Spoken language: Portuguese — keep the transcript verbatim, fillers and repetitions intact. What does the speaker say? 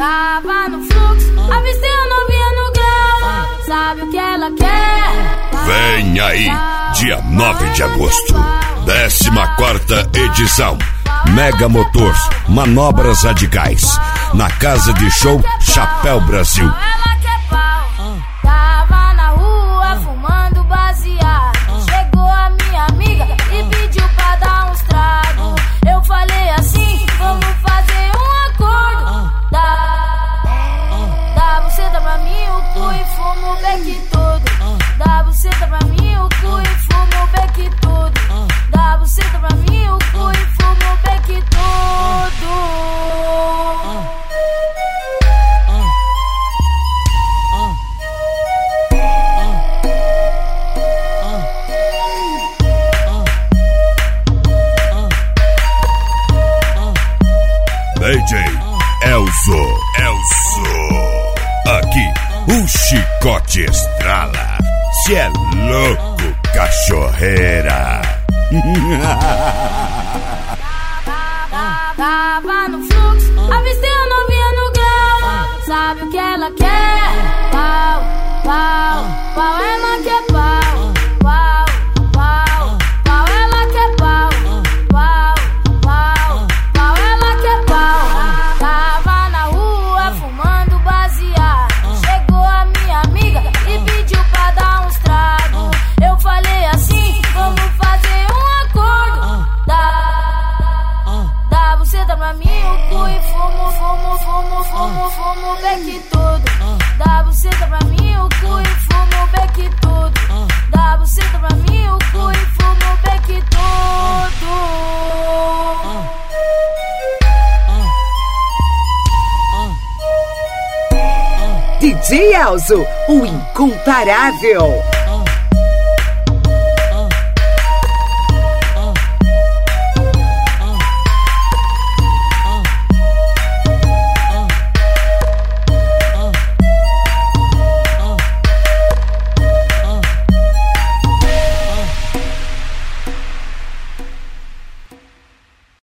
Tava no fluxo, avistei a novinha no grau. Sabe o que ela quer? Vem aí, dia nove de agosto, décima quarta edição. Mega Motors, manobras radicais, na Casa de Show Chapéu Brasil. Ela quer pau. Tava na rua fumando baseado. Chegou a minha amiga e pediu pra dar uns tragos. Eu falei assim, vamos fazer um acordo. Dá, dá buceta pra mim, o cu e fumo o beck todo. Dá buceta pra mim, o cu e fumo o beck todo. Dá buceta pra mim, o cu e fumo o beck todo. D J Elzo, Elzo. Aqui o chicote estrala. Cê é louco, cachorreira. Tava no fluxo, avistei a novinha no grau. Sabe o que ela quer? Pau, pau, pau, ela quer pau. Pau, pau, pau, ela quer pau. Pau, pau, pau, ela quer pau. Tava na rua fumando baseado. Chegou a minha amiga e pediu pra dar uns tragos. Eu falei assim, vamos fazer um acordo. Dá, dá buceta pra mim, o cu e fumo, fumo, fumo, fumo, fumo o beck todo. Dá buceta pra mim, o cu e fumo o beck todo. Dá buceta pra mim, o cu e fumo o beck todo. D J Elzo, o incomparável.